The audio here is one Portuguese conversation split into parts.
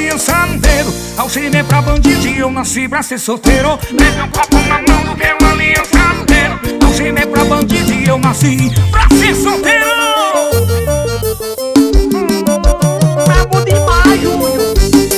aliança no dedo. Algema pra bandido e eu nasci pra ser solteiro. Melhor um copo na mão do que uma aliança no dedo. Algema pra bandido e eu nasci pra ser solteiro. Brabo demais, Júnior.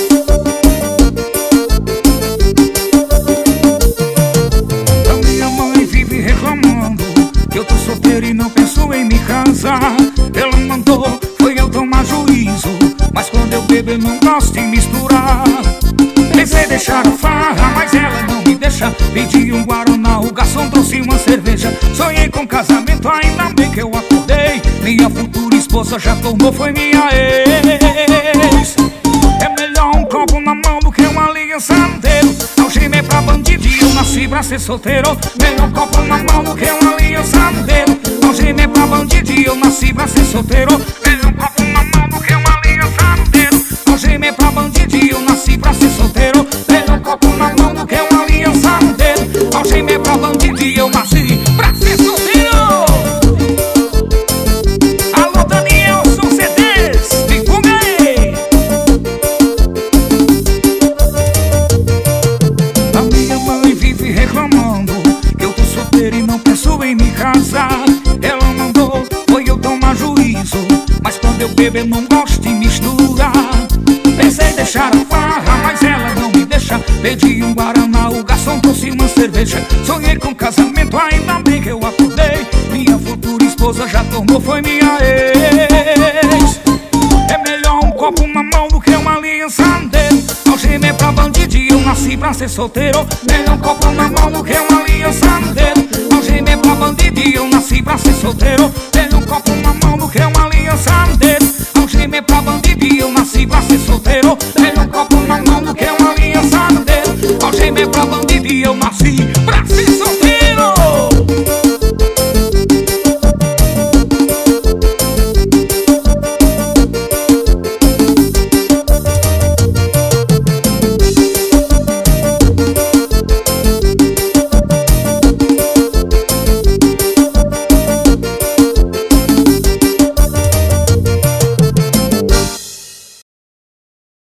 A minha mãe vive reclamando que eu tô solteiro e não penso em me casar. Ela mandou, foi eu tomar juízo, mas quando eu bebo eu não gosto de misturar. Pensei deixar a farra, mas ela não me deixa. Pedi um guaraná, o garçom trouxe uma cerveja. Sonhei com casamento, ainda bem que eu acordei. Minha futura esposa já tornou, foi minha ex. É melhor um copo na mão do que uma aliança no dedo. Algema é pra bandido e eu nasci pra ser solteiro. Melhor um copo na mão do que uma aliança no dedo. Algema é pra bandido e eu nasci pra ser solteiro. Melhor um copo na mão do que uma aliança no dedo. Algema é pra bandido e eu nasci pra ser solteiro. Melhor um copo na mão do que uma aliança no dedo. Algema é pra bandido e eu nasci pra ser solteiro. Alô, Danielson CDs, divulga aí. A minha mãe vive reclamando que eu tô solteiro e não penso em me casar. Ela mandou, foi eu tomar juízo, mas quando eu bebo eu não gosto de misturar. Pensei deixar a farra, mas ela não me deixa. Pedi um guaraná, o garçom trouxe uma cerveja. Sonhei com casamento, ainda bem que eu acordei. Minha futura esposa já tornou, foi minha ex. É melhor um copo na mão do que uma aliança no dedo. Algema é pra bandido e eu nasci pra ser solteiro. Melhor um copo na mão do que uma aliança no dedo. Algema é pra bandido e eu nasci pra ser solteiro. Melhor um copo na mão do que uma aliança no dedo. Algema é pra bandido e eu nasci pra ser solteiro. Melhor um copo na mão do que uma